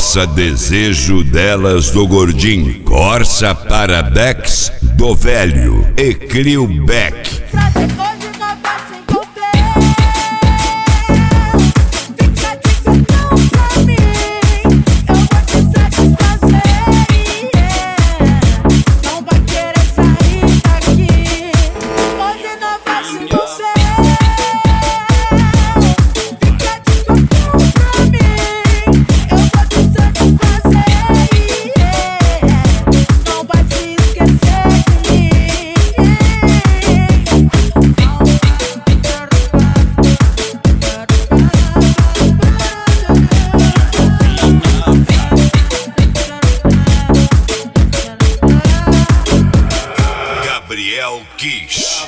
Corsa Desejo delas do Gordinho. Corsa Parabex do Velho e Crio Beck. Gabriel Kish.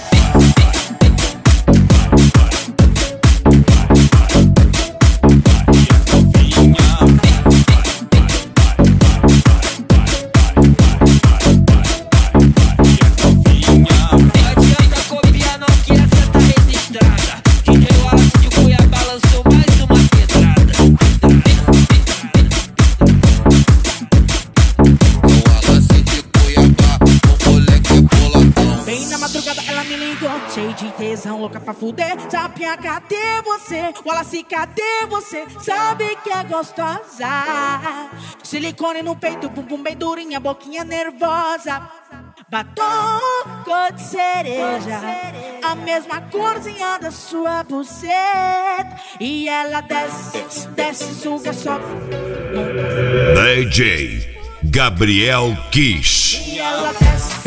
Cheio de tesão, louca pra fuder. Sapinha, cadê você? Wallace, cadê você? Sabe que é gostosa. Silicone no peito, bumbum bem durinha, boquinha nervosa. Batom cor de cereja, a mesma corzinha da sua buceta. E ela desce, desce, suga só. DJ Gabriel Kish. E ela desce.